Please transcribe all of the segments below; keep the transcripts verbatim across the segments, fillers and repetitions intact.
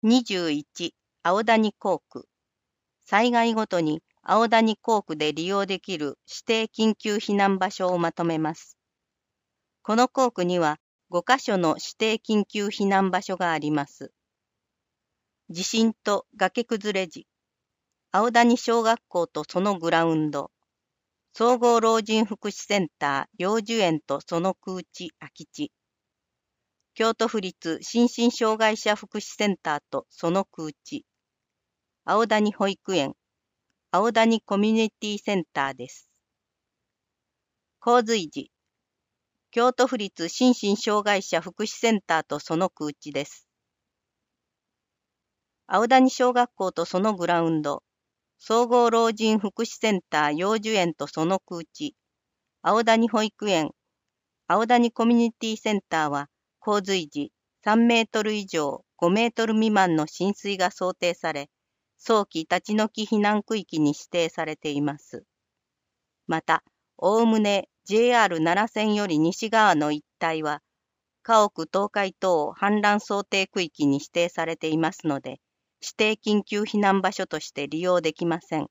にじゅういち、青谷工区。災害ごとに青谷工区で利用できる指定緊急避難場所をまとめます。この工区にはごカ所の指定緊急避難場所があります。地震と崖崩れ時、青谷小学校とそのグラウンド、総合老人福祉センター幼樹園とその空地空き地、京都府立心身障害者福祉センターとその空地、青谷保育園、青谷コミュニティセンターです。洪水時、京都府立心身障害者福祉センターとその空地です。青谷小学校とそのグラウンド、総合老人福祉センター幼樹園とその空地、青谷保育園、青谷コミュニティセンターは洪水時さんメートル以上ごメートル未満の浸水が想定され、早期立ち退き避難区域に指定されています。また、おおむね ジェイアールなな 線より西側の一帯は、家屋倒壊等氾濫想定区域に指定されていますので、指定緊急避難場所として利用できません。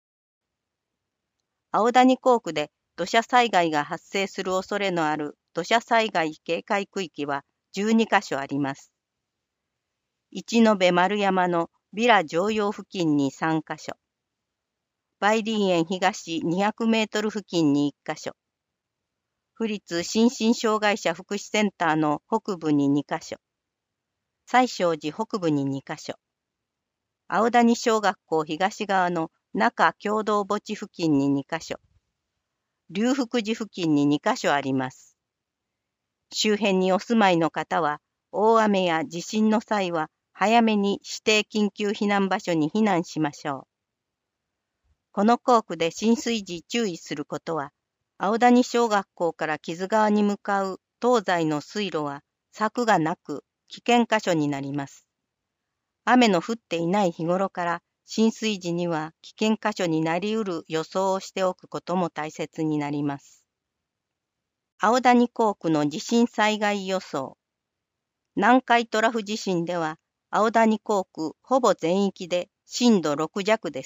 青谷工区で土砂災害が発生する恐れのある土砂災害警戒区域はじゅうにカ所あります。一延丸山のビラ常用付近にさんカ所、梅林園東にひゃくメートル付近にいっカ所、府立心身障害者福祉センターの北部ににカ所、西正寺北部ににカ所、青谷小学校東側の中共同墓地付近ににカ所、龍福寺付近ににカ所あります。周辺にお住まいの方は、大雨や地震の際は、早めに指定緊急避難場所に避難しましょう。この工区で浸水時注意することは、青谷小学校から木津川に向かう東西の水路は柵がなく危険箇所になります。雨の降っていない日頃から浸水時には危険箇所になりうる予想をしておくことも大切になります。青谷工区の地震災害予想。南海トラフ地震では青谷工区ほぼ全域で震度ろく弱です。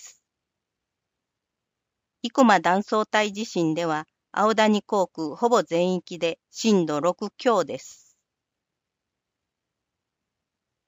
生駒断層帯地震では青谷工区ほぼ全域で震度ろく強です。